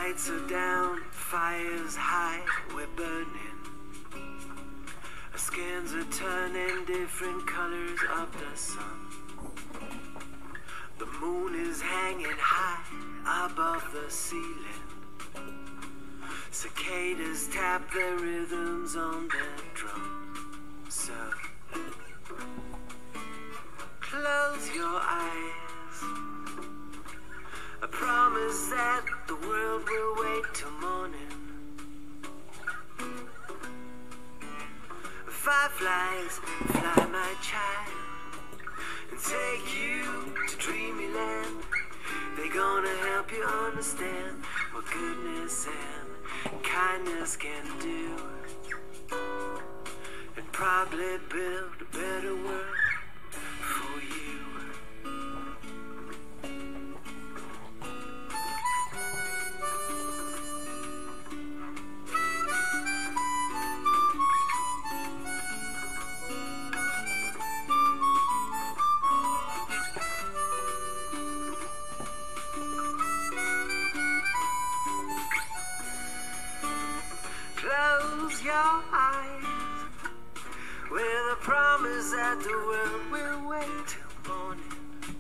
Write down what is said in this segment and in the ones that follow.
Lights are down, fires high, we're burning. Our skins are turning different colors of the sun. The moon is hanging high above the ceiling. Cicadas tap their rhythms on their drums. So close your eyes. I promise that the world will wait till morning. Fireflies fly, my child, and take you to dreamyland. They're gonna help you understand what goodness and kindness can do, and probably build a better world for you. Close your eyes with a promise that the world will wait till morning.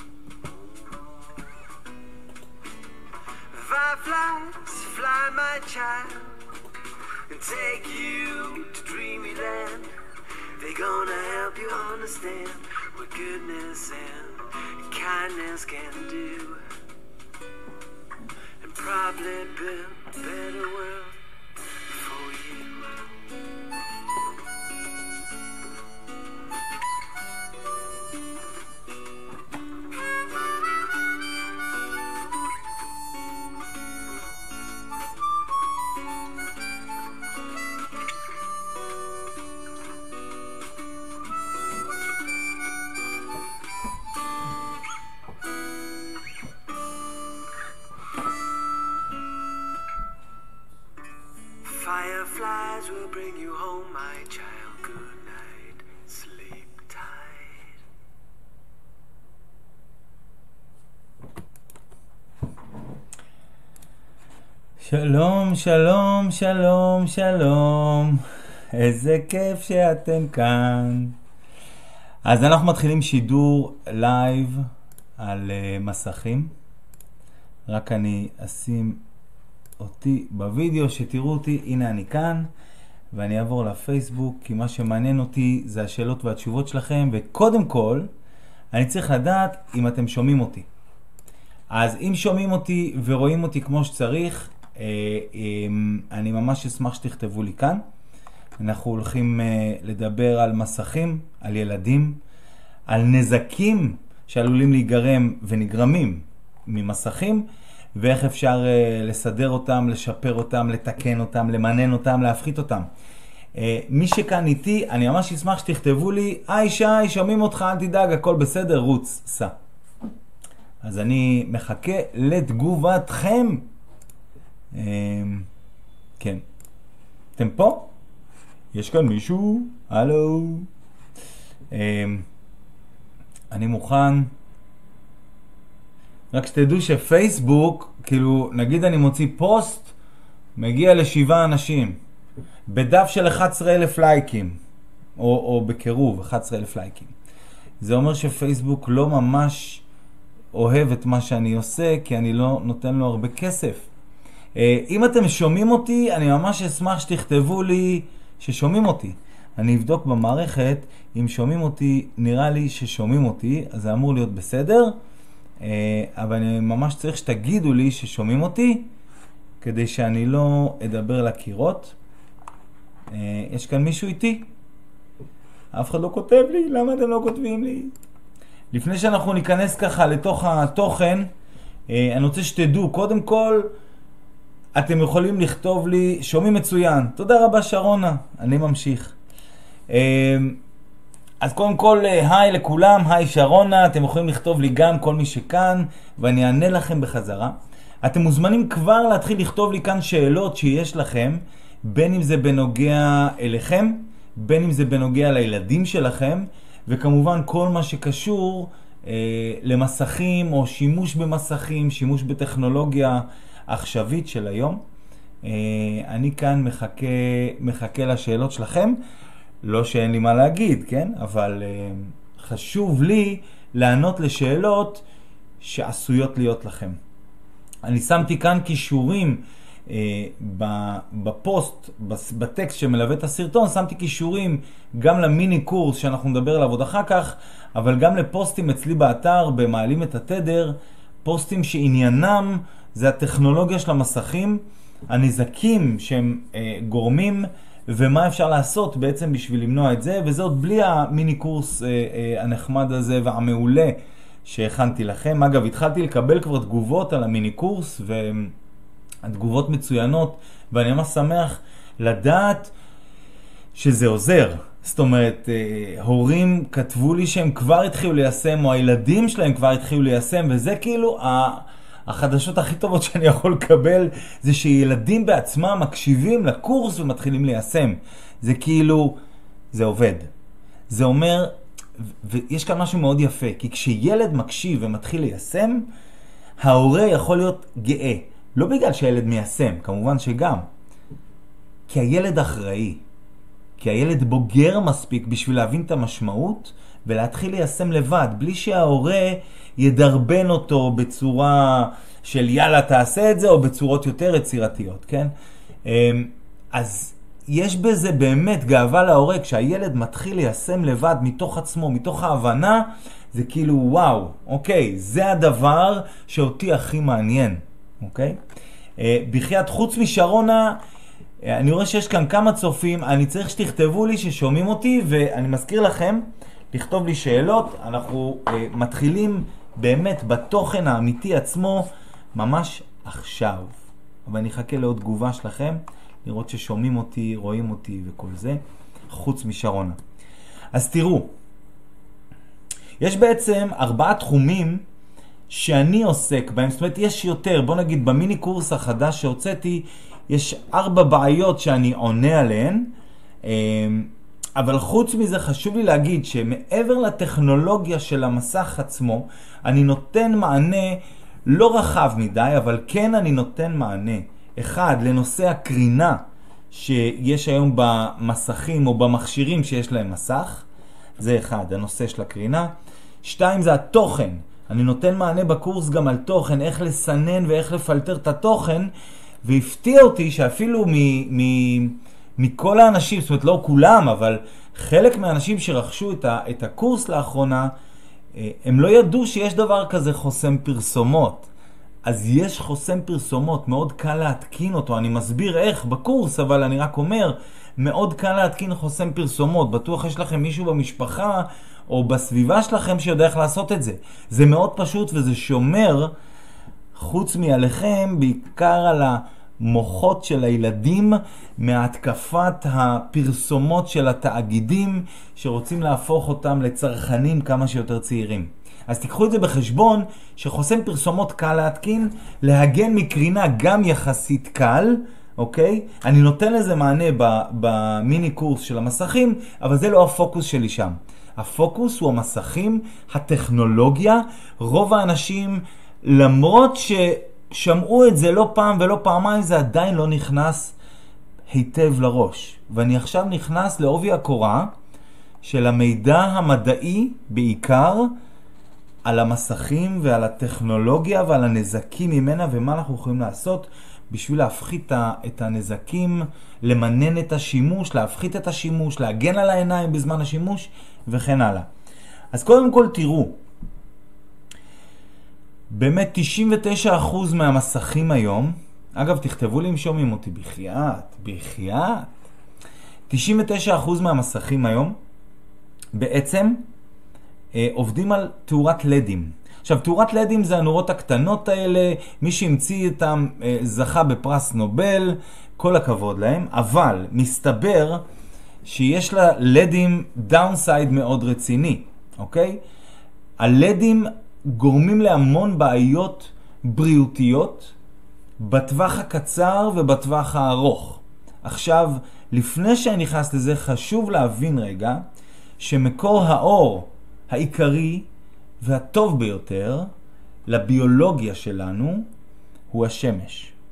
Fireflies fly, my child, and take you to dreamyland. They're gonna help you understand what goodness and kindness can do, and probably build a better world for you. Fireflies will bring you home, my child. Good night, sleep tight. שלום, שלום, שלום, שלום. איזה כיף שאתם כאן. אז אנחנו מתחילים שידור לייב על מסכים. רק אני אשים אותי בווידאו שתראו אותי. הנה אני כאן, ואני אעבור לפייסבוק, כי מה שמעניין אותי זה השאלות והתשובות שלכם, וקודם כל אני צריך לדעת אם אתם שומעים אותי. אז אם שומעים אותי ורואים אותי כמו שצריך, אני ממש אשמח שתכתבו לי כאן. אנחנו הולכים לדבר על מסכים, על ילדים, על נזקים שעלולים להיגרם ונגרמים ממסכים, ואיך אפשר לסדר אותם, לשפר אותם, לתקן אותם, למנן אותם, להפחית אותם. מי שכאן איתי, אני ממש אשמח שתכתבו לי, שי, שומעים אותך, אל תדאג, הכל בסדר, רוץ, סע. אז אני מחכה לתגובתכם. כן. אתם פה? יש כאן מישהו? הלו. אני מוכן. רק שתדעו שפייסבוק, כאילו, נגיד אני מוציא פוסט, מגיע ל7 אנשים. בדף של 11,000 לייקים. או בקירוב, 11,000 לייקים. זה אומר שפייסבוק לא ממש אוהב את מה שאני עושה, כי אני לא נותן לו הרבה כסף. אם אתם שומעים אותי, אני ממש אשמח שתכתבו לי ששומעים אותי. אני אבדוק במערכת, אם שומעים אותי, נראה לי ששומעים אותי, אז זה אמור להיות בסדר. אבל אני ממש צריך שתגידו לי ששומעים אותי, כדי שאני לא אדבר לקירות. יש כאן מישהו איתי? אף אחד לא כותב לי, למה אתם לא כותבים לי? לפני שאנחנו ניכנס ככה לתוך התוכן, אני רוצה שתדעו, קודם כל, אתם יכולים לכתוב לי, שומעים מצוין. תודה רבה שרונה, אני ממשיך. אז קודם כל, היי לכולם, היי שרונה, אתם יכולים לכתוב לי גם כל מי שכאן, ואני אענה לכם בחזרה. אתם מוזמנים כבר להתחיל לכתוב לי כאן שאלות שיש לכם, בין אם זה בנוגע אליכם, בין אם זה בנוגע לילדים שלכם, וכמובן כל מה שקשור למסכים או שימוש במסכים, שימוש בטכנולוגיה. עכשווית של היום. אני כאן מחכה לשאלות שלכם. לא שאין לי מה להגיד, כן? אבל חשוב לי לענות לשאלות שעשויות להיות לכם. אני שמתי כאן קישורים בפוסט, בטקסט שמלווה את הסרטון, שמתי קישורים גם למיני קורס שאנחנו נדבר עליו עוד אחר כך, אבל גם לפוסטים אצלי באתר במעלים את התדר, פוסטים שעניינם זה הטכנולוגיה של המסכים, הנזקים שהם גורמים, ומה אפשר לעשות בעצם בשביל למנוע את זה, וזה עוד בלי המיני קורס הנחמד הזה והמעולה שהכנתי לכם. אגב, התחלתי לקבל כבר תגובות על המיני קורס, והתגובות מצוינות, ואני ממש שמח לדעת שזה עוזר. זאת אומרת, הורים כתבו לי שהם כבר התחילו ליישם, או הילדים שלהם כבר התחילו ליישם, וזה כאילו החדשות הכי טובות שאני יכול לקבל, זה שילדים בעצמם מקשיבים לקורס ומתחילים ליישם. זה כאילו, זה עובד. זה אומר, ויש כאן משהו מאוד יפה, כי כשילד מקשיב ומתחיל ליישם, ההורה יכול להיות גאה. לא בגלל שהילד מיישם, כמובן שגם. כי הילד אחראי. כי הילד בוגר מספיק בשביל להבין את המשמעות, ולהתחיל ליישם לבד, בלי שההורה ידרבן אותו בצורה של יאללה תעשה את זה, או בצורות יותר יצירתיות, כן? אז יש בזה באמת גאווה להורה, כשהילד מתחיל ליישם לבד מתוך עצמו, מתוך ההבנה, זה כאילו וואו, אוקיי, זה הדבר שאותי הכי מעניין, אוקיי? בחייאת, חוץ משרונה, אני רואה שיש כאן כמה צופים, אני צריך שתכתבו לי ששומעים אותי, ואני מזכיר לכם, לכתוב לי שאלות, אנחנו מתחילים באמת בתוכן האמיתי עצמו, ממש עכשיו. אבל אני אחכה לעוד תגובה שלכם, לראות ששומעים אותי, רואים אותי וכל זה, חוץ משרונה. אז תראו, יש בעצם 4 תחומים שאני עוסק בהם, זאת אומרת יש יותר, בוא נגיד במיני קורס החדש שהוצאתי, יש 4 בעיות שאני עונה עליהן, אבל חוץ מזה חשוב לי להגיד שמעבר לטכנולוגיה של המסך עצמו, אני נותן מענה לא רחב מדי, אבל כן אני נותן מענה. 1, לנושא הקרינה שיש היום במסכים או במכשירים שיש להם מסך. זה 1, הנושא של הקרינה. 2, זה התוכן. אני נותן מענה בקורס גם על תוכן, איך לסנן ואיך לפלטר את התוכן, והפתיע אותי שאפילו מכל האנשים, זאת אומרת לא כולם, אבל חלק מהאנשים שרכשו את הקורס לאחרונה, הם לא ידעו שיש דבר כזה חוסם פרסומות. אז יש חוסם פרסומות, מאוד קל להתקין אותו, אני מסביר איך בקורס, אבל אני רק אומר, מאוד קל להתקין חוסם פרסומות, בטוח יש לכם מישהו במשפחה או בסביבה שלכם שיודע איך לעשות את זה. זה מאוד פשוט וזה שומר, חוץ מעליכם, בעיקר על המוחות של הילדים, מהתקפת הפרסומות של התאגידים, שרוצים להפוך אותם לצרכנים כמה שיותר צעירים. אז תיקחו את זה בחשבון, שחוסם פרסומות קל להתקין, להגן מקרינה גם יחסית קל, אוקיי? אני נותן לזה מענה במיני קורס של המסכים, אבל זה לא הפוקוס שלי שם. הפוקוס הוא המסכים, הטכנולוגיה. רוב האנשים, למרות ששמעו את זה לא פעם ולא פעמיים, זה עדיין לא נכנס היטב לראש. ואני עכשיו נכנס לעובי הקורה של המידע המדעי בעיקר, על המסכים ועל הטכנולוגיה ועל הנזקים ממנה ומה אנחנו יכולים לעשות בשביל להפחית את הנזקים, למנן את השימוש, להפחית את השימוש, להגן על העיניים בזמן השימוש וכן הלאה. אז קודם כל תראו, באמת 99% מהמסכים היום, אגב תכתבו לי אם שומעים אותי, בחייאת, 99% מהמסכים היום בעצם עובדים על תאורת לדים. עכשיו, תאורת לדים זה הנורות הקטנות האלה, מי שהמציא אותם זכה בפרס נובל, כל הכבוד להם, אבל מסתבר שיש לה לדים דאונסייד מאוד רציני, אוקיי? הלדים גורמים להמון בעיות בריאותיות, בטווח הקצר ובטווח הארוך. עכשיו, לפני שאני נכנס לזה, חשוב להבין רגע, שמקור האור העיקרי והטוב ביותר לביולוגיה שלנו הוא השמש.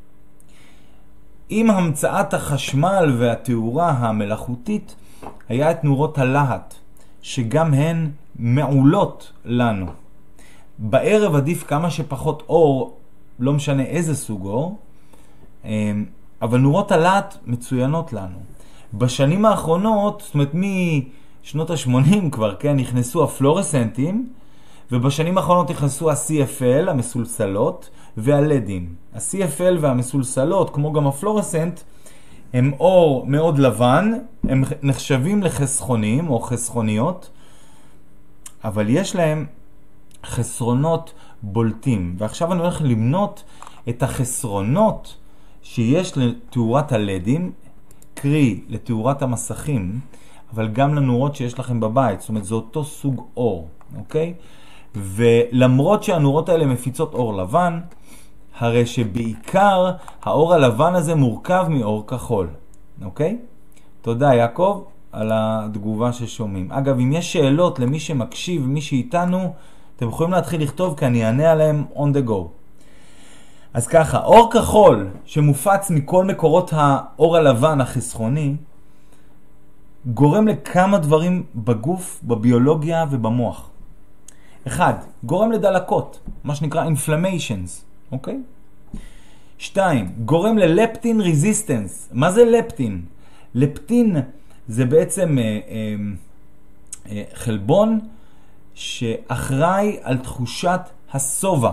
עם המצאת החשמל והתאורה המלאכותית, היה את נורות הלהט, שגם הן מעולות לנו. בערב עדיף כמה שפחות אור, לא משנה איזה סוג אור, אבל נורות הלהט מצוינות לנו. בשנים האחרונות, זאת אומרת משנות ה-80 כבר, כן, נכנסו הפלורסנטים, ובשנים האחרונות נכנסו ה-CFL, המסולסלות, והלדים. ה-CFL והמסולסלות, כמו גם הפלורסנט, הם אור מאוד לבן, הם נחשבים לחסכונים או חסכוניות, אבל יש להם חסרונות בולטים. ועכשיו אני הולך למנות את החסרונות שיש לתאורת הלדים, קרי לתאורת המסכים, אבל גם לנורות שיש לכם בבית. זאת אומרת, זה אותו סוג אור, אוקיי? ולמרות שהנורות האלה מפיצות אור לבן, הרי שבעיקר האור הלבן הזה מורכב מאור כחול, אוקיי? תודה יעקב על התגובה ששומעים. אגב, אם יש שאלות למי שמקשיב, מי שאיתנו, אתם יכולים להתחיל לכתוב כי אני אענה עליהם on the go. אז ככה, אור כחול שמופץ מכל מקורות האור הלבן החסכוני, גורם לכמה דברים בגוף, בביולוגיה ובמוח. אחד, גורם לדלקות, מה שנקרא inflammations, אוקיי? 2, גורם ללפטין רזיסטנס. מה זה לפטין? לפטין זה בעצם חלבון שאחראי על תחושת הסובה.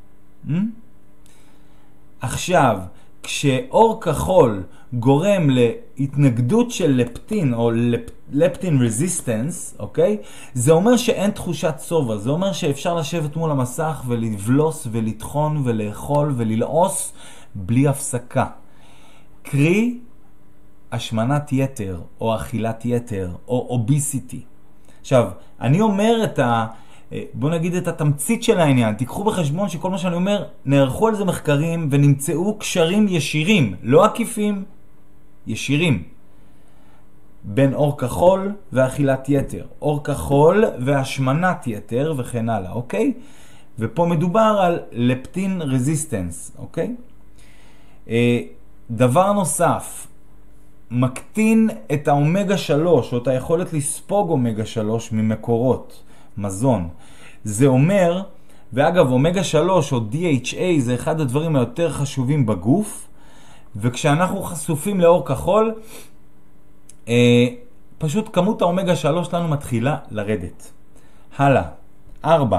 עכשיו, כשאור כחול גורם להתנגדות של לפטין או לפטין רזיסטנס, אוקיי? זה אומר שאין תחושת סובה. זה אומר שאפשר לשבת מול המסך ולבלוס ולטחון ולאכול וללעוס בלי הפסקה. קרי, השמנת יתר או אכילת יתר או אוביסיטי. עכשיו, אני אומר בוא נגיד את התמצית של העניין. תיקחו בחשבון שכל מה שאני אומר, נערכו על זה מחקרים ונמצאו קשרים ישירים, לא עקיפים, ישירים, בין אור כחול ואכילת יתר, אור כחול והשמנת יתר וכן הלאה, אוקיי? ופה מדובר על לפטין רזיסטנס, אוקיי? דבר נוסף, מקטין את האומגה 3 או את היכולת לספוג אומגה 3 ממקורות מזון. זה אומר, ואגב אומגה 3 או DHA זה אחד הדברים היותר חשובים בגוף, וכשאנחנו חשופים לאור כחול, פשוט כמות האומגה 3 שלנו מתחילה לרדת. הלאה. 4.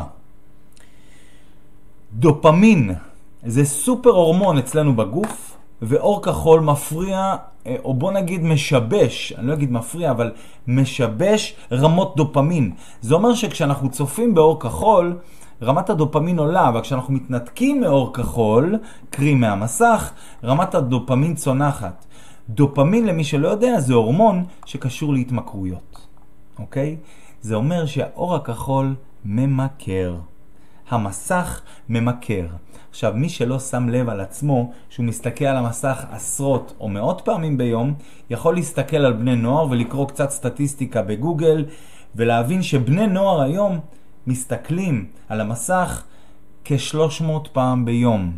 דופמין. זה סופר הורמון אצלנו בגוף, ואור כחול מפריע, או בוא נגיד משבש, אני לא אגיד מפריע, אבל משבש רמות דופמין. זה אומר שכשאנחנו צופים באור כחול, רמת הדופמין עולה, וכשאנחנו מתנתקים מאור כחול, קרי מהמסך, רמת הדופמין צונחת. דופמין, למי שלא יודע, זה הורמון שקשור להתמכרויות. אוקיי? זה אומר שהאור הכחול ממכר. המסך ממכר. עכשיו, מי שלא שם לב על עצמו, שהוא מסתכל על המסך עשרות או מאות פעמים ביום, יכול להסתכל על בני נוער ולקרוא קצת סטטיסטיקה בגוגל, ולהבין שבני נוער היום מסתכלים על המסך כ-300 פעם ביום.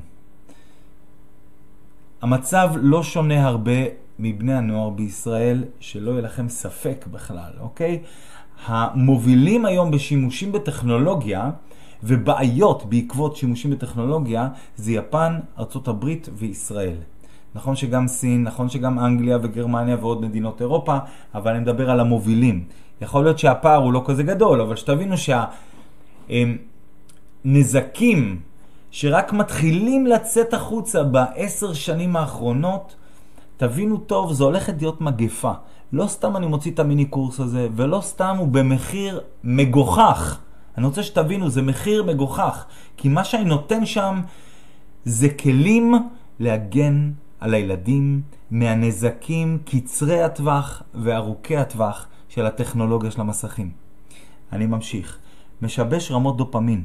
המצב לא שונה הרבה מבני הנוער בישראל, שלא יהיה לכם ספק בכלל, אוקיי? המובילים היום בשימושים בטכנולוגיה, ובעיות בעקבות שימושים בטכנולוגיה, זה יפן, ארצות הברית וישראל. נכון שגם סין, נכון שגם אנגליה וגרמניה ועוד מדינות אירופה, אבל אני מדבר על המובילים. יכול להיות שהפער הוא לא כזה גדול, אבל שתבינו שהנזקים שרק מתחילים לצאת החוצה ב10 שנים האחרונות, תבינו טוב, זו הולכת להיות מגפה. לא סתם אני מוציא את המיני קורס הזה, ולא סתם הוא במחיר מגוחך. אני רוצה שתבינו, זה מחיר מגוחך, כי מה שאני נותן שם זה כלים להגן על הילדים מהנזקים קצרי הטווח וארוכי הטווח של הטכנולוגיה של המסכים. אני ממשיך. משבש רמות דופמין.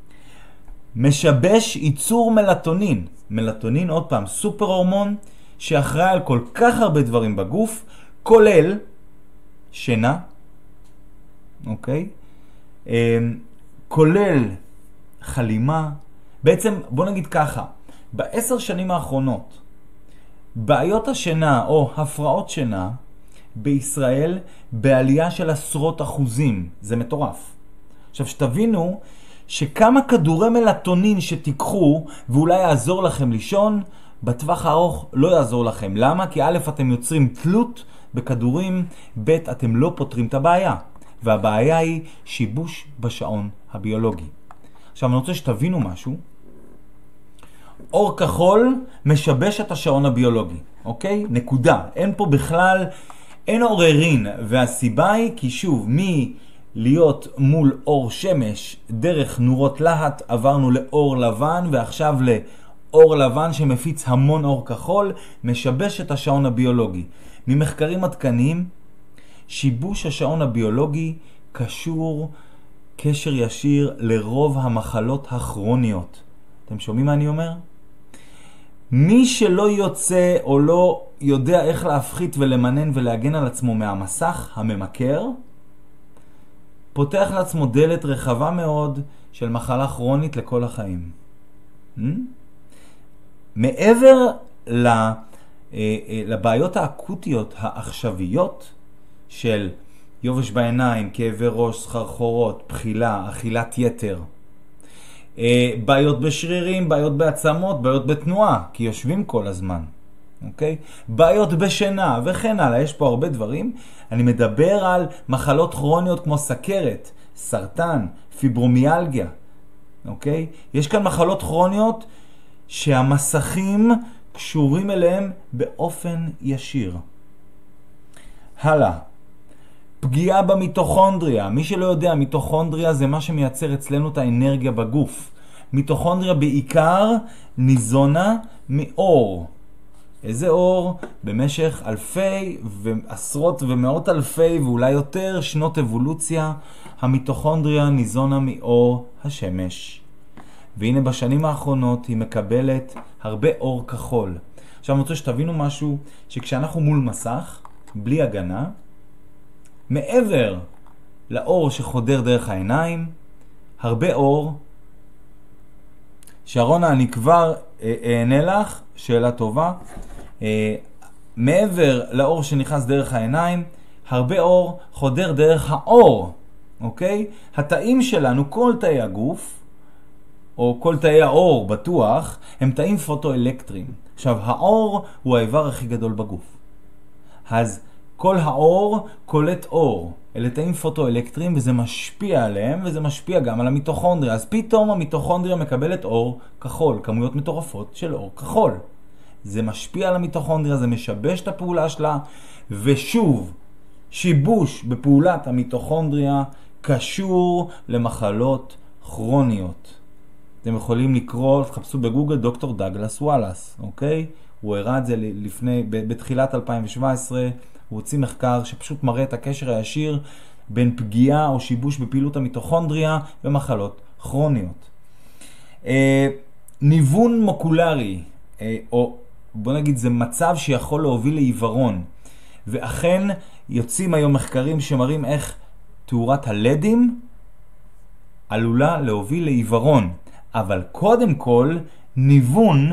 משבש ייצור מלטונין. מלטונין, עוד פעם, סופר הורמון שאחראי על כל כך הרבה דברים בגוף, כולל שינה, אוקיי? כולל חלימה. בעצם בוא נגיד ככה, ב10 שנים האחרונות בעיות השינה או הפרעות שינה בישראל בעלייה של עשרות אחוזים. זה מטורף. עכשיו שתבינו שכמה כדורי מלטונין שתיקחו ואולי יעזור לכם לישון, בטווח הארוך לא יעזור לכם. למה? כי א', אתם יוצרים תלות בכדורים, ב', אתם לא פותרים את הבעיה. והבעיה היא שיבוש בשעון הביולוגי. עכשיו אני רוצה שתבינו משהו. אור כחול משבש את השעון הביולוגי, אוקיי? נקודה. אין פה בכלל, אין עוררין, והסיבה היא כי שוב, להיות מול אור שמש דרך נורות להט עברנו לאור לבן, ועכשיו לאור לבן שמפיץ המון אור כחול, משבש את השעון הביולוגי. ממחקרים עדכניים, שיבוש השעון הביולוגי קשור קשר ישיר לרוב המחלות הכרוניות. אתם שומעים מה אני אומר? מי שלא יוצא או לא יודע איך להפחית ולמנן ולהגן על עצמו מהמסך הממכר, פותח לעצמו דלת רחבה מאוד של מחלה כרונית לכל החיים. מעבר לבעיות האקוטיות העכשוויות של יובש בעיניים, כאבי ראש, סחרחורות, בחילה, אכילת יתר, בעיות בשרירים, בעיות בעצמות, בעיות בתנועה, כי יושבים כל הזמן. אוקיי? בעיות בשינה וכן הלאה, יש פה הרבה דברים. אני מדבר על מחלות כרוניות כמו סכרת, סרטן, פיברומיאלגיה. אוקיי? יש כאן מחלות כרוניות שהמסכים קשורים אליהם באופן ישיר. הלאה. פגיעה במיטוכונדריה. מי שלא יודע, מיטוכונדריה זה מה שמייצר אצלנו את האנרגיה בגוף. מיטוכונדריה בעיקר ניזונה מאור. איזה אור? במשך אלפי ועשרות ומאות אלפי ואולי יותר שנות אבולוציה, המיטוכונדריה ניזונה מאור השמש. והנה בשנים האחרונות היא מקבלת הרבה אור כחול. עכשיו אני רוצה שתבינו משהו, שכשאנחנו מול מסך, בלי הגנה, מעבר לאור שחודר דרך העיניים, הרבה אור. שרונה, אני כבר אענה לך, שאלה טובה. מעבר לאור שנכנס דרך העיניים, הרבה אור חודר דרך האור, אוקיי? התאים שלנו, כל תאי הגוף, או כל תאי האור בטוח, הם תאים פוטואלקטריים. עכשיו, האור הוא האיבר הכי גדול בגוף. אז כל האור קולט אור. אלה תאים פוטואלקטריים וזה משפיע עליהם, וזה משפיע גם על המיטוכונדריה. אז פתאום המיטוכונדריה מקבלת אור כחול, כמויות מטורפות של אור כחול. זה משפיע על המיטוכונדריה, זה משבש את הפעולה שלה, ושוב, שיבוש בפעולת המיטוכונדריה קשור למחלות כרוניות. אתם יכולים לקרוא, תחפשו בגוגל דוקטור דאגלס וואלאס, אוקיי? הוא הראה את זה בתחילת 2017, הוא הוציא מחקר שפשוט מראה את הקשר הישיר בין פגיעה או שיבוש בפעילות המיטוכונדריה ומחלות כרוניות. ניוון מוקולרי, או בוא נגיד זה מצב שיכול להוביל לעיוורון, ואכן יוצאים היום מחקרים שמראים איך תאורת הלדים עלולה להוביל לעיוורון, אבל קודם כל ניוון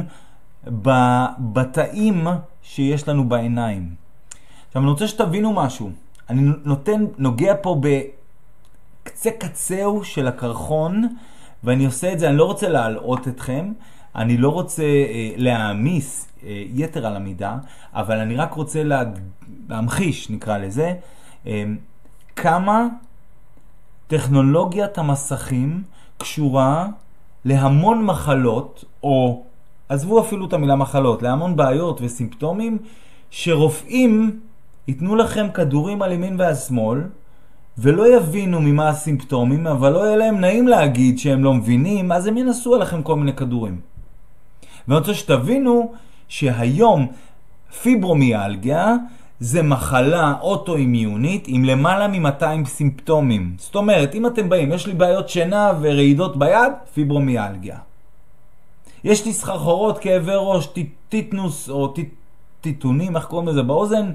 בתאים שיש לנו בעיניים. עכשיו אני רוצה שתבינו משהו, אני נוגע פה בקצה קצהו של הקרחון, ואני עושה את זה, אני לא רוצה להלאות אתכם, אני לא רוצה להעמיס יתר על המידה, אבל אני רק רוצה להמחיש, נקרא לזה, כמה טכנולוגיית המסכים קשורה להמון מחלות, או עזבו אפילו את המילה מחלות, להמון בעיות וסימפטומים, שרופאים ייתנו לכם כדורים על ימין ועל שמאל, ולא יבינו ממה הסימפטומים, אבל לא יהיה להם נעים להגיד שהם לא מבינים, אז הם ינסו עליכם כל מיני כדורים. ואני רוצה שתבינו שהיום פיברומיאלגיה זה מחלה אוטואימיונית עם למעלה מ-200 סימפטומים. זאת אומרת, אם אתם באים, יש לי בעיות שינה ורעידות ביד, פיברומיאלגיה. יש לי סחרחורות, כאבי ראש, טיטנוס או טיטונים, איך קוראים לזה באוזן,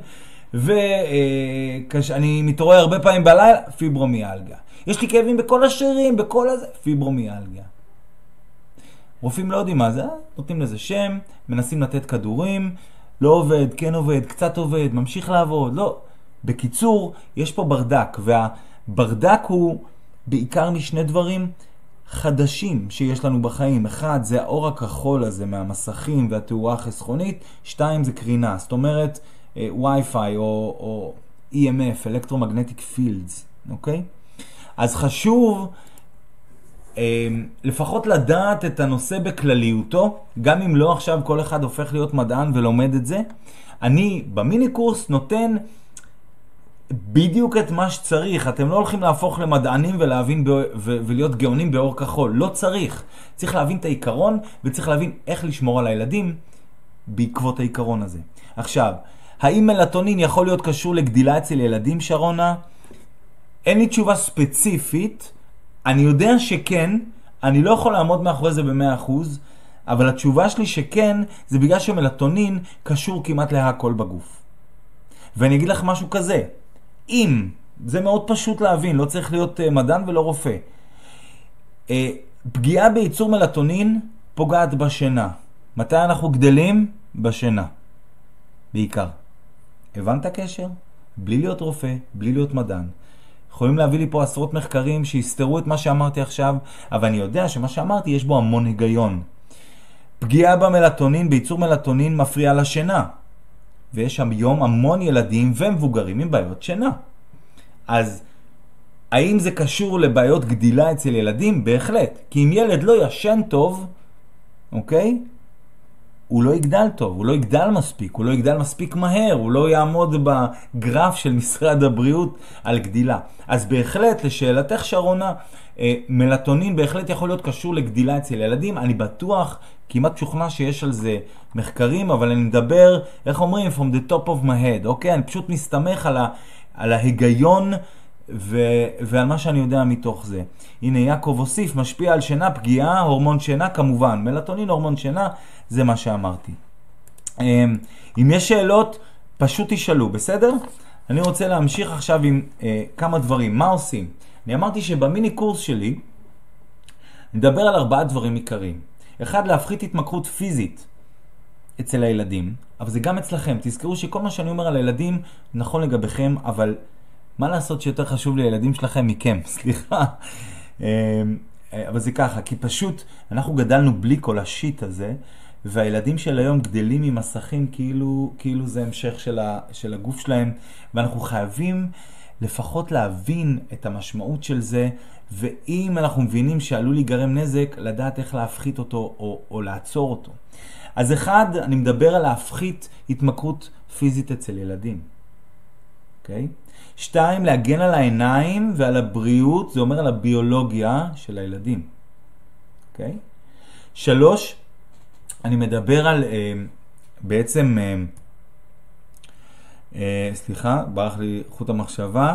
ואני מתעורר הרבה פעמים בלילה, פיברומיאלגיה. יש לי כאבים בכל השרירים, בכל הזה, פיברומיאלגיה. רופאים לא יודעים מה זה, נותנים לזה שם, מנסים לתת כדורים, לא עובד, כן עובד, קצת עובד, ממשיך לעבוד, לא. בקיצור, יש פה ברדק, והברדק הוא בעיקר משני דברים חדשים שיש לנו בחיים. אחד, זה האור הכחול הזה מהמסכים והתאורה החסכונית. 2, זה קרינה, זאת אומרת, Wi-Fi או EMF, Electromagnetic Fields, אוקיי? אז חשוב לפחות לדעת את הנושא בכלליותו, גם אם לא עכשיו כל אחד הופך להיות מדען ולומד את זה. אני במיני קורס נותן בדיוק את מה שצריך. אתם לא הולכים להפוך למדענים ולהבין ולהיות גאונים באור כחול. לא צריך. צריך להבין את העיקרון וצריך להבין איך לשמור על הילדים בעקבות העיקרון הזה. עכשיו, האם מלטונין יכול להיות קשור לגדילה אצל ילדים, שרונה? אין לי תשובה ספציפית. אני יודע שכן, אני לא יכול לעמוד מאחורי זה ב100%, אבל התשובה שלי שכן, זה בגלל שמלטונין קשור כמעט להכל בגוף. ואני אגיד לך משהו כזה, אם, זה מאוד פשוט להבין, לא צריך להיות מדען ולא רופא. פגיעה בייצור מלטונין פוגעת בשינה. מתי אנחנו גדלים? בשינה. בעיקר. הבנת הקשר? בלי להיות רופא, בלי להיות מדען. יכולים להביא לי פה עשרות מחקרים שיסתרו את מה שאמרתי עכשיו, אבל אני יודע שמה שאמרתי יש בו המון היגיון. פגיעה במלטונין, בייצור מלטונין מפריע לשינה. ויש שם היום המון ילדים ומבוגרים עם בעיות שינה. אז האם זה קשור לבעיות גדילה אצל ילדים? בהחלט. כי אם ילד לא ישן טוב, אוקיי? הוא לא יגדל טוב, הוא לא יגדל מספיק, הוא לא יגדל מספיק מהר, הוא לא יעמוד בגרף של משרד הבריאות על גדילה. אז בהחלט, לשאלתך שרונה, מלטונין בהחלט יכול להיות קשור לגדילה אצל ילדים. אני בטוח, כמעט שוכנע שיש על זה מחקרים, אבל אני מדבר, איך אומרים? From the top of my head, אוקיי? אני פשוט מסתמך על ההיגיון ועל מה שאני יודע מתוך זה. הנה יעקב הוסיף, משפיע על שינה, פגיעה, הורמון שינה, כמובן. מלטונין, הורמון שינה, זה מה שאמרתי. אם יש שאלות, פשוט תשאלו, בסדר? אני רוצה להמשיך עכשיו עם כמה דברים. מה עושים? אני אמרתי שבמיני קורס שלי, נדבר על 4 דברים עיקריים. 1, להפחית התמכרות פיזית אצל הילדים, אבל זה גם אצלכם. תזכרו שכל מה שאני אומר על הילדים נכון לגביכם, אבל מה לעשות שיותר חשוב לילדים שלכם מכם? סליחה. אבל זה ככה, כי פשוט אנחנו גדלנו בלי כל השיט הזה, והילדים של היום גדלים עם מסכים כאילו זה המשך של הגוף שלהם, ואנחנו חייבים לפחות להבין את המשמעות של זה, ואם אנחנו מבינים שעלול להיגרם נזק, לדעת איך להפחית אותו או לעצור אותו. אז 1, אני מדבר על להפחית התמכרות פיזית אצל ילדים. אוקיי? 2, להגן על העיניים ועל הבריאות, זה אומר על הביולוגיה של הילדים. אוקיי? 3, אני מדבר על בעצם, סליחה, ברח לי חוט המחשבה,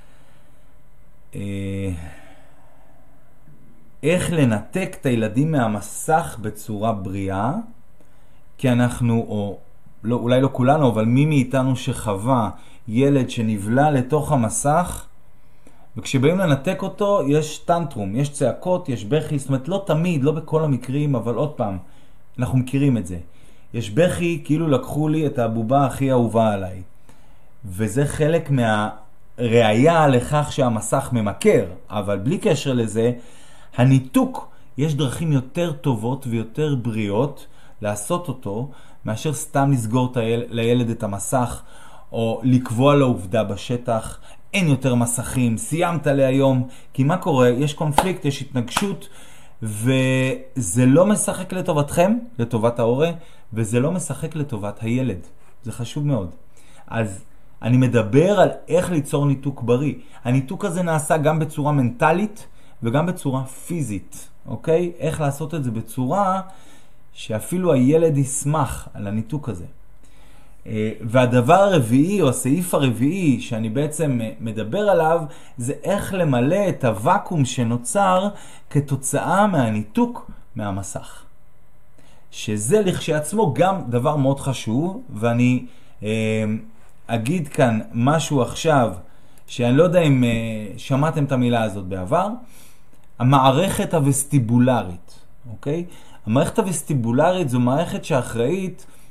איך לנתק את הילדים מהמסך בצורה בריאה, כי אנחנו, או לא, אולי לא כולנו, אבל מי מאיתנו שחווה ילד שנבלה לתוך המסך, וכשבאים לנתק אותו יש טנטרום, יש צעקות, יש בכי, זאת אומרת לא תמיד, לא בכל המקרים, אבל עוד פעם, אנחנו מכירים את זה. יש בכי, כאילו לקחו לי את הבובה הכי אהובה עליי. וזה חלק מהראיה לכך שהמסך ממכר, אבל בלי קשר לזה, הניתוק, יש דרכים יותר טובות ויותר בריאות לעשות אותו, מאשר סתם לסגור לילד את המסך, או לקבוע לעובדה בשטח, אין יותר מסכים, סיימת להיום, כי מה קורה? יש קונפליקט, יש התנגשות, וזה לא משחק לטובתכם, לטובת ההורה, וזה לא משחק לטובת הילד. זה חשוב מאוד. אז אני מדבר על איך ליצור ניתוק בריא. הניתוק הזה נעשה גם בצורה מנטלית וגם בצורה פיזית. אוקיי? איך לעשות את זה בצורה שאפילו הילד ישמח על הניתוק הזה. והדבר הרביעי, או הסעיף הרביעי שאני בעצם מדבר עליו, זה איך למלא את הוואקום שנוצר כתוצאה מהניתוק מהמסך. שזה לכשעצמו גם דבר מאוד חשוב, ואני אגיד כאן משהו עכשיו, שאני לא יודע אם שמעתם את המילה הזאת בעבר, המערכת הווסטיבולרית, אוקיי? המערכת הווסטיבולרית זו מערכת שאחראית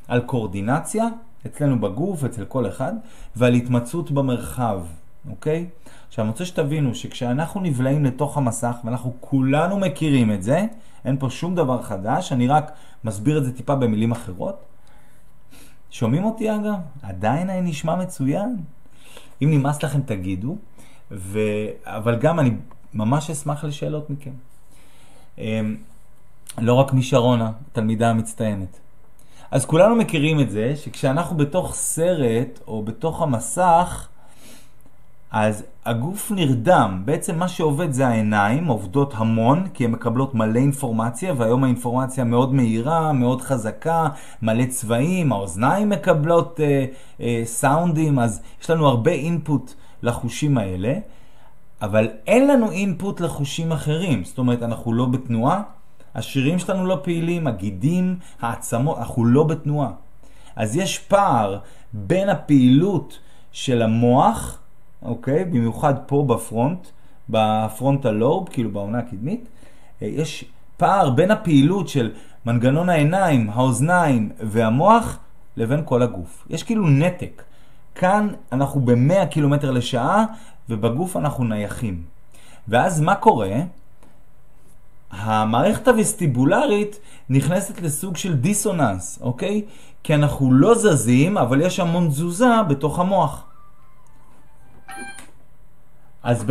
על קורדינציה, אצלנו בגוף, אצל כל אחד, ועל התמצאות במרחב, אוקיי? עכשיו, אני רוצה שתבינו שכשאנחנו נבלעים לתוך המסך, ואנחנו כולנו מכירים את זה, אין פה שום דבר חדש, אני רק מסביר את זה טיפה במילים אחרות. שומעים אותי אגב? עדיין אני נשמע מצוין. אם נמאס לכם תגידו, אבל גם אני ממש אשמח לשאלות מכם. לא רק משרונה, תלמידה המצטיינת. אז כולנו מכירים את זה, שכשאנחנו בתוך סרט או בתוך המסך, אז הגוף נרדם. בעצם מה שעובד זה העיניים, עובדות המון, כי הן מקבלות מלא אינפורמציה, והיום האינפורמציה מאוד מהירה, מאוד חזקה, מלא צבעים, האוזניים מקבלות סאונדים, אז יש לנו הרבה אינפוט לחושים האלה, אבל אין לנו אינפוט לחושים אחרים. זאת אומרת, אנחנו לא בתנועה, השרירים שלנו לא פעילים, הגידים, העצמות, אנחנו לא בתנועה. אז יש פער בין הפעילות של המוח, אוקיי? במיוחד פה בפרונטל לוב, כאילו בעונה הקדמית, יש פער בין הפעילות של מנגנון העיניים, האוזניים והמוח לבין כל הגוף. יש כאילו נתק. כאן אנחנו ב-100 קילומטר לשעה, ובגוף אנחנו נייחים. ואז מה קורה? המערכת הווסטיבולרית נכנסת לסוג של דיסוננס, אוקיי? כי אנחנו לא זזים, אבל יש המון תזוזה בתוך המוח. אז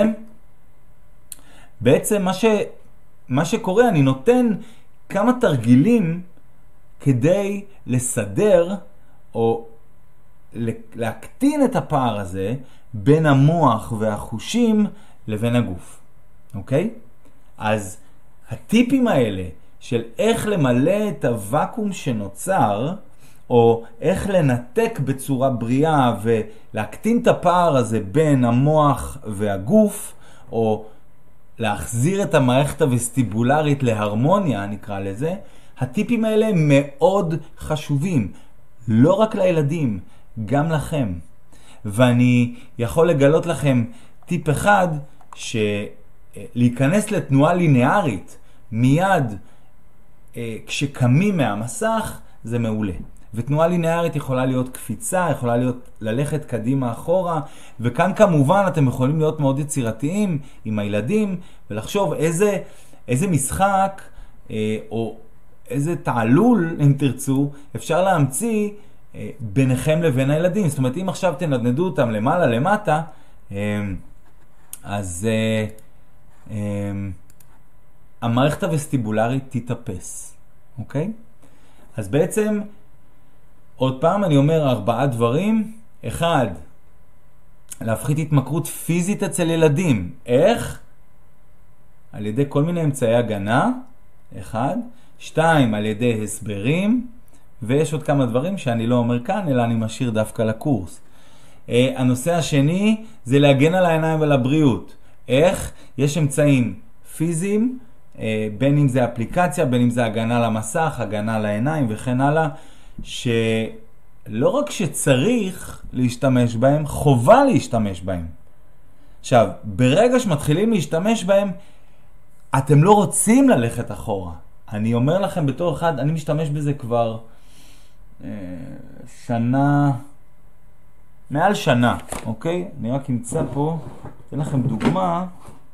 בעצם מה שקורה, אני נותן כמה תרגילים כדי לסדר או להקטין את הפער הזה בין המוח והחושים לבין הגוף. אוקיי? אז הטיפים האלה של איך למלא את הוואקום שנוצר, או איך לנתק בצורה בריאה ולהקטין את הפער הזה בין המוח והגוף, או להחזיר את המערכת הווסטיבולרית להרמוניה, נקרא לזה, הטיפים האלה מאוד חשובים, לא רק לילדים, גם לכם. ואני יכול לגלות לכם טיפ אחד, להיכנס לתנועה לינארית מיד כשקמים מהמסך, זה מעולה. ותנועה לינארית יכולה להיות קפיצה, יכולה להיות ללכת קדימה אחורה, וכאן כמובן אתם יכולים להיות מאוד יצירתיים עם הילדים, ולחשוב איזה משחק או איזה תעלול, אם תרצו, אפשר להמציא ביניכם לבין הילדים. זאת אומרת, אם עכשיו תנדנדו אותם למעלה למטה, אז המערכת הווסטיבולרית תתאפס. אוקיי? אז בעצם עוד פעם אני אומר 4 דברים. 1, להפחית התמכרות פיזית אצל ילדים. איך? על ידי כל מיני אמצעי הגנה. 1. 2, על ידי הסברים. ויש עוד כמה דברים שאני לא אומר כאן, אלא אני משאיר דווקא לקורס. הנושא השני זה להגן על העיניים ועל הבריאות. איך? יש אמצעים פיזיים, בין אם זה אפליקציה, בין אם זה הגנה למסך, הגנה לעיניים וכן הלאה, שלא רק שצריך להשתמש בהם, חובה להשתמש בהם. עכשיו, ברגע שמתחילים להשתמש בהם, אתם לא רוצים ללכת אחורה. אני אומר לכם בתור אחד, אני משתמש בזה כבר מעל שנה, אוקיי? אני רק אמצא פה, אתן לכם דוגמה.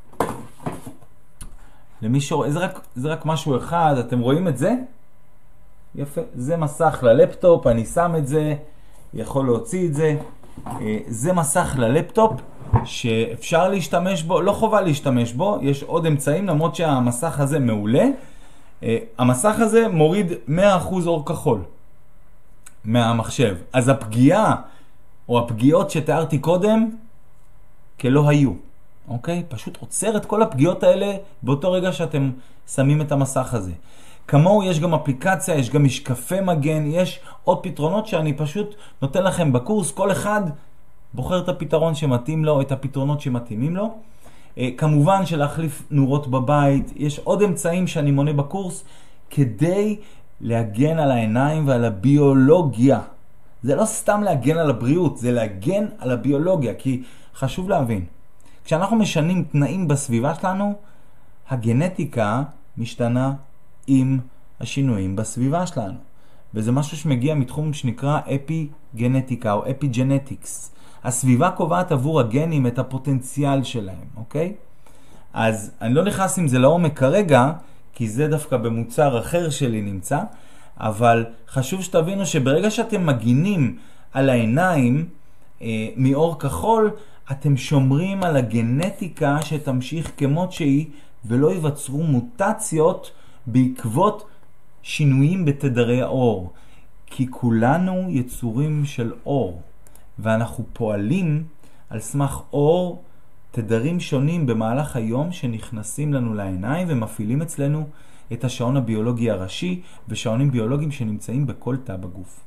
למי שרואה, זה רק משהו אחד, אתם רואים את זה? יפה, זה מסך ללפטופ, אני שם את זה, יכול להוציא את זה. זה מסך ללפטופ שאפשר להשתמש בו, לא חובה להשתמש בו, יש עוד אמצעים, למרות שהמסך הזה מעולה. המסך הזה מוריד 100% אור כחול מהמחשב. אז הפגיעה או הפגיעות שתיארתי קודם כלא היו. אוקיי? פשוט עוצר את כל הפגיעות האלה באותו רגע שאתם שמים את המסך הזה. כמוהו יש גם אפליקציה, יש גם משקפי מגן, יש עוד פתרונות שאני פשוט נותן לכם בקורס. כל אחד בוחר את הפתרון שמתאים לו, את הפתרונות שמתאימים לו. כמובן שלהחליף נורות בבית, יש עוד אמצעים שאני מונה בקורס כדי להגן על העיניים ועל הביולוגיה. זה לא סתם להגן על הבריאות, זה להגן על הביולוגיה, כי חשוב להבין. כשאנחנו משנים תנאים בסביבה שלנו, הגנטיקה משתנה עם השינויים בסביבה שלנו. וזה משהו שמגיע מתחום שנקרא אפיגנטיקה או אפיג'נטיקס. הסביבה קובעת עבור הגנים את הפוטנציאל שלהם, אוקיי? אז אני לא נכנס עם זה לעומק כרגע, כי זה דווקא במוצר אחר שלי נמצא, אבל חשוב שתבינו שברגע שאתם מגינים על העיניים מאור כחול, אתם שומרים על הגנטיקה שתמשיך כמות שהיא, ולא ייווצרו מוטציות בעקבות שינויים בתדרי האור. כי כולנו יצורים של אור, ואנחנו פועלים על סמך אור, תדרים שונים במהלך היום שנכנסים לנו לעיניים ומפעילים אצלנו את השעון הביולוגי הראשי ושעונים ביולוגיים שנמצאים בכל תא בגוף.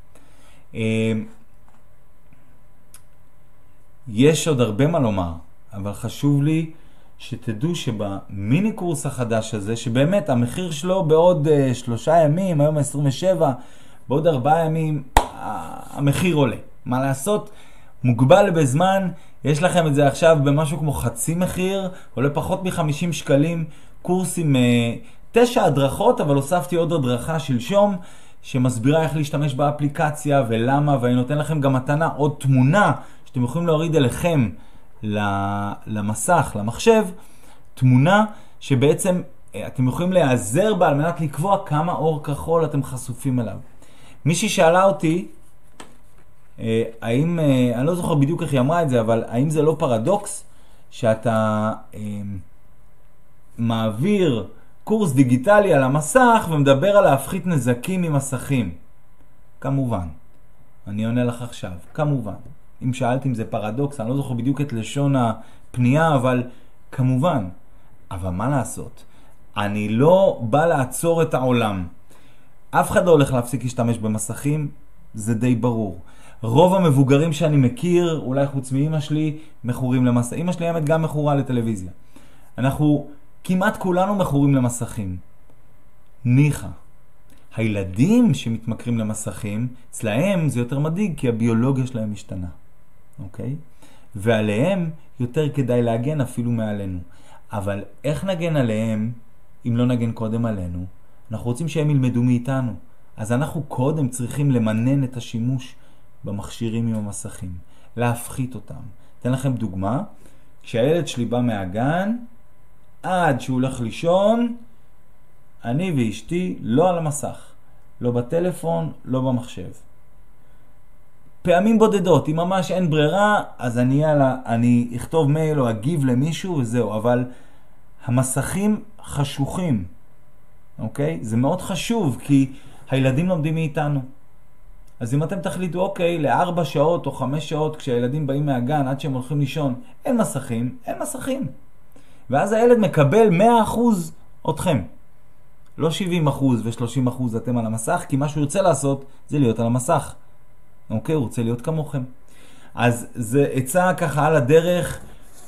יש עוד הרבה מה לומר, אבל חשוב לי שתדעו שבמיני קורס החדש הזה, שבאמת המחיר שלו בעוד 3 ימים, היום 27, בעוד 4 ימים המחיר עולה. מה לעשות? מוגבל בזמן, יש לכם את זה עכשיו במשהו כמו חצי מחיר, עולה פחות מ-50 שקלים, קורס עם 9 הדרכות, אבל הוספתי עוד הדרכה שלשום, שמסבירה איך להשתמש באפליקציה ולמה, ואני נותן לכם גם מתנה, עוד תמונה, שאתם יכולים להוריד אליכם למסך, למחשב, תמונה שבעצם אתם יכולים להיעזר בה על מנת לקבוע כמה אור כחול אתם חשופים אליו. מישהי שאלה אותי, האם, אני לא זוכר בדיוק איך היא אמרה את זה, אבל האם זה לא פרדוקס שאתה מעביר קורס דיגיטלי על המסך ומדבר על להפחית נזקים ממסכים? כמובן. אני עונה לך עכשיו, כמובן. אם שאלת אם זה פרדוקס, אני לא זוכר בדיוק את לשון הפנייה, אבל כמובן. אבל מה לעשות? אני לא בא לעצור את העולם. אף אחד לא הולך להפסיק להשתמש במסכים, זה די ברור. רוב המבוגרים שאני מכיר, אולי חוץ מאמא שלי, מכורים למסכים. אמא שלי האמת גם מכורה לטלוויזיה. אנחנו כמעט כולנו מכורים למסכים. ניחא. הילדים שמתמכרים למסכים, אצלהם זה יותר מדאיג כי הביולוגיה שלהם משתנה. אוקיי? ועליהם יותר כדאי להגן אפילו מעלינו. אבל איך נגן עליהם אם לא נגן קודם עלינו? אנחנו רוצים שהם ילמדו מאיתנו. אז אנחנו קודם צריכים למנן את השימוש במכשירים עם המסכים. להפחית אותם. אתן לכם דוגמה. כשהילד שלי בא מהגן, עד שהוא הולך לישון, אני ואשתי לא על המסך. לא בטלפון, לא במחשב. פעמים בודדות, אם ממש אין ברירה, אז אני אכתוב מייל או אגיב למישהו וזהו. אבל המסכים חשוכים. אוקיי? זה מאוד חשוב, כי הילדים לומדים מאיתנו. אז אם אתם תחליטו, אוקיי, ל4 שעות או 5 שעות, כשהילדים באים מהגן עד שהם הולכים לישון, אין מסכים, אין מסכים. ואז הילד מקבל 100% אתכם. לא 70% ו30% אתם על המסך, כי מה שהוא רוצה לעשות זה להיות על המסך. אוקיי, הוא רוצה להיות כמוכם. אז זה עצה ככה על הדרך,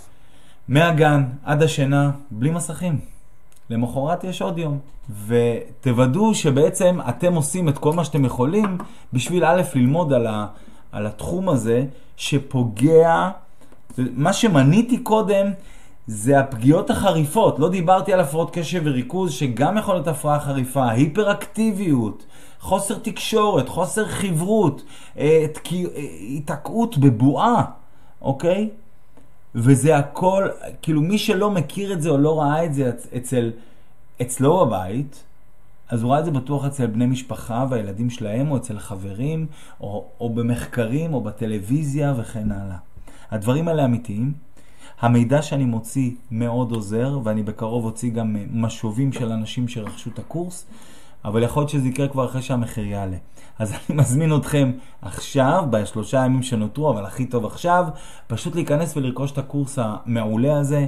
מהגן עד השינה, בלי מסכים. למחרת יש עוד יום. ותוודאו שבעצם אתם עושים את כל מה שאתם יכולים, בשביל א' ללמוד על התחום הזה, שפוגע, מה שמניתי קודם, זה הפגיעות החריפות. לא דיברתי על הפרעות קשב וריכוז, שגם יכול להיות הפרעה חריפה, היפראקטיביות, חוסר תקשורת, חוסר חברות, התעקעות בבועה, אוקיי? וזה הכל, כאילו מי שלא מכיר את זה או לא ראה את זה אצלו בבית, אז הוא ראה את זה בטוח אצל בני משפחה והילדים שלהם, או אצל חברים, או במחקרים, או בטלוויזיה וכן הלאה. הדברים האלה אמיתיים. המידע שאני מוציא מאוד עוזר, ואני בקרוב הוציא גם משובים של אנשים שרכשו את הקורס, אבל יכול להיות שזה יקרה כבר אחרי שהמחיר יעלה. אז אני מזמין אתכם עכשיו, ב3 ימים שנותרו, אבל הכי טוב עכשיו, פשוט להיכנס ולרכוש את הקורס המעולה הזה.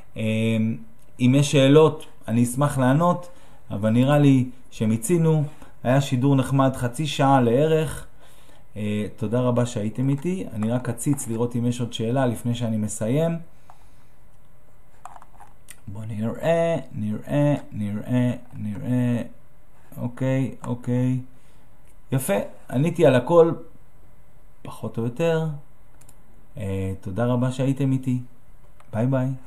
אם יש שאלות, אני אשמח לענות, אבל נראה לי שמיצינו. היה שידור נחמד, חצי שעה לערך. תודה רבה שהייתם איתי. אני רק אציץ לראות אם יש עוד שאלה לפני שאני מסיים. בוא נראה. אוקיי. יפה, עניתי על הכל, פחות או יותר. תודה רבה שהייתם איתי. ביי ביי.